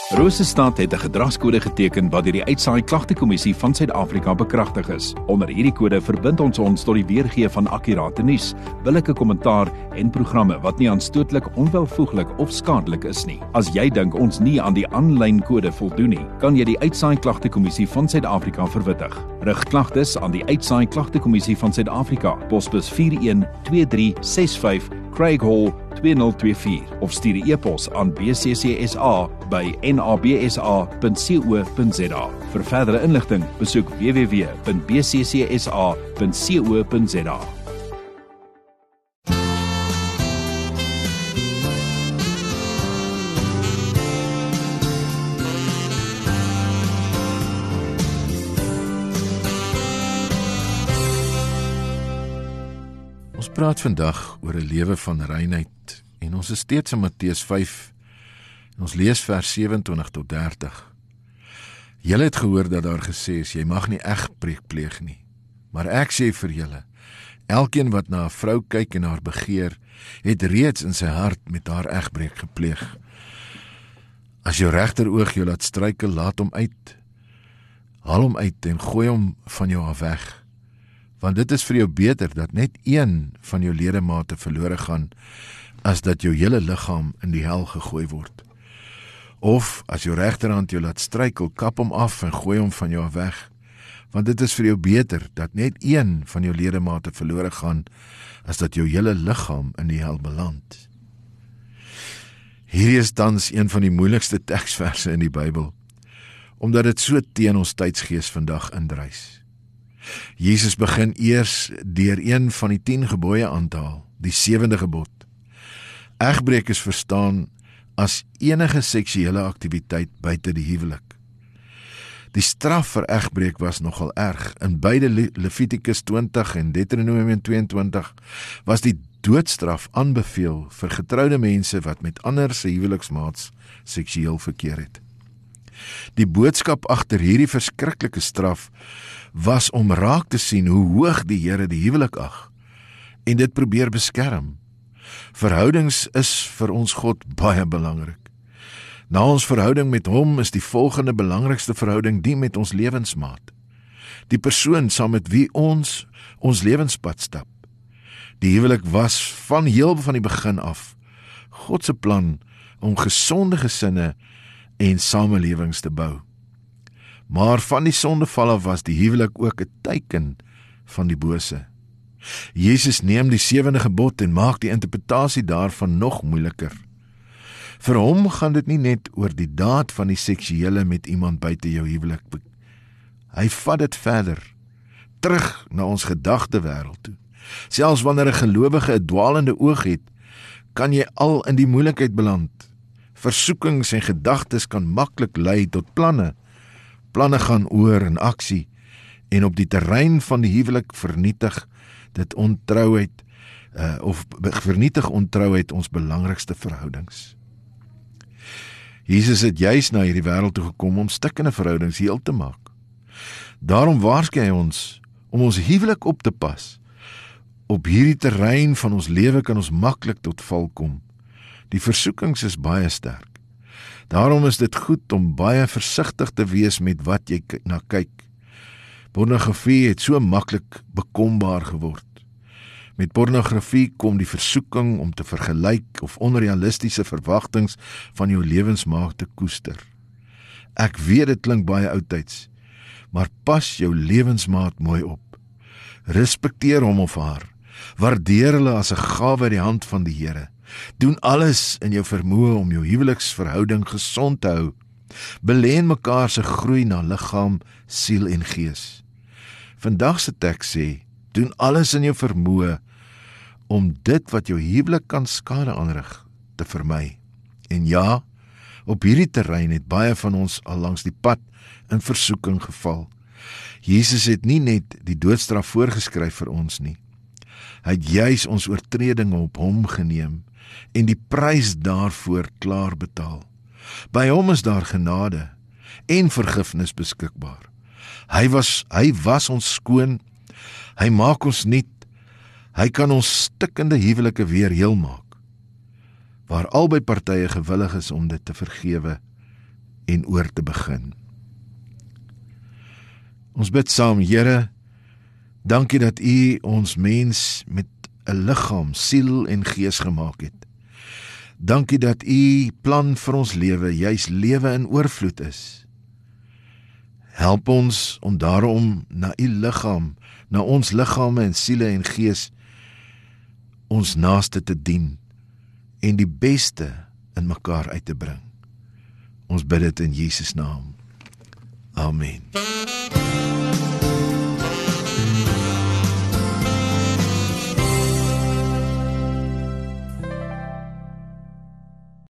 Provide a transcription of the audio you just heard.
Rosestad het 'n gedragskode geteken wat deur die Uitsaai Klagtekommissie van Suid-Afrika bekragtig is. Onder hierdie kode verbind ons tot die weergee van akkurate nuus, billike kommentaar en programme wat nie aanstootlik, onwelvoeglik of skadelik is nie. As jy dink ons nie aan die aanlyn kode voldoen nie, kan jy die Uitsaai Klagtekommissie van Suid-Afrika verwittig. Rig klagtes aan die Uitsaai Klagtekommissie van Suid-Afrika, posbus 412365, Craig Hall 2024 of stuur 'n e-pos aan bccsa@nabsa.co.za. Vir verdere inligting, besoek www.bccsa.co.za. Ons praat vandag oor 'n lewe van reinheid en ons is steeds in Matteus 5 en ons lees vers 27 tot 30. Julle het gehoor dat daar gesê is, jy mag nie egbreek pleeg nie. Maar ek sê vir julle, elkeen wat na 'n vrou kyk en haar begeer, het reeds in sy hart met haar egbreek gepleeg. As jou regteroog jou laat struikel, laat hom uit. Haal hom uit en gooi hom van jou af weg. Want dit is vir jou beter dat net een van jou ledemate verlore gaan, as dat jou hele liggaam in die hel gegooi word. Of, as jou regterhand jou laat struikel, kap hom af en gooi hom van jou af weg. Want dit is vir jou beter dat net een van jou ledemate verlore gaan, as dat jou hele liggaam in die hel beland. Hierdie is tans een van die moeilikste teksverse in die Bybel, omdat dit so teen ons tydsgees vandag indrys. Jesus begin eers deur een van die 10 gebooie aan te haal, die 7de gebod. Egbreek is verstaan as enige seksuele aktiwiteit buite die huwelik. Die straf vir egbreek was nogal erg. In beide Levitikus 20 en Deuteronomium 22 was die doodstraf aanbeveel vir getroude mense wat met ander se huweliksmaats seksueel verkeer het. Die boodskap agter hierdie verskriklike straf was om raak te sien hoe hoog die Here die huwelik ag en dit probeer beskerm. Verhoudings is vir ons God baie belangrik. Na ons verhouding met hom is die volgende belangrikste verhouding die met ons lewensmaat. Die persoon saam met wie ons lewenspad stap. Die huwelik was van die begin af God se plan om gesonde gesinne en samelewings te bou. Maar van die sondeval af was die huwelik ook 'n teken van die bose. Jesus neem die 7de gebod en maak die interpretasie daarvan nog moeiliker. Vir hom gaan dit nie net oor die daad van die seksuele met iemand buite jou huwelik. Hy vat dit verder, terug na ons gedagtewêreld toe. Selfs wanneer 'n gelowige 'n dwaalende oog het, kan jy al in die moeilikheid beland. Versoekings en gedagtes kan maklik lei tot planne. Planne gaan oor in aksie en op die terrein van die huwelik vernietig ontrouheid ons belangrikste verhoudings. Jesus het juis na hierdie wêreld toe gekom om stikkende verhoudings heel te maak. Daarom waarsku hy ons om ons huwelik op te pas. Op hierdie terrein van ons lewe kan ons maklik tot val kom. Die versoekings is baie sterk. Daarom is dit goed om baie versigtig te wees met wat jy na kyk. Pornografie het so maklik bekombaar geword. Met pornografie kom die versoeking om te vergelyk of onrealistiese verwagtinge van jou lewensmaat te koester. Ek weet dit klink baie oudtyds, maar pas jou lewensmaat mooi op. Respekteer hom of haar. Waardeer hulle as 'n gawe uit die hand van die Here. Doen alles in jou vermoë om jou huweliksverhouding gesond te hou. Belê in mekaar se groei na liggaam, siel en gees. Vandag se teks sê, doen alles in jou vermoë om dit wat jou huwelik kan skade aanrig te vermy. En ja, op hierdie terrein het baie van ons al langs die pad in versoeking geval. Jesus het nie net die doodstraf voorgeskryf vir ons nie. Hy het juis ons oortredinge op hom geneem en die prys daarvoor klaar betaal. By hom is daar genade en vergifnis beskikbaar. Hy was ons skoon, hy maak ons nuut, hy kan ons stikkende huwelike weer heel maak, waar albei partye gewillig is om dit te vergewe en oor te begin. Ons bid saam, Here, dankie dat U ons mens met 'n liggaam, siel en gees gemaak het. Dankie dat U plan vir ons lewe, juis lewe in oorvloed is. Help ons om daarom na U liggaam, na ons liggame en siele en gees, ons naaste te dien en die beste in mekaar uit te bring. Ons bid dit in Jesus naam. Amen.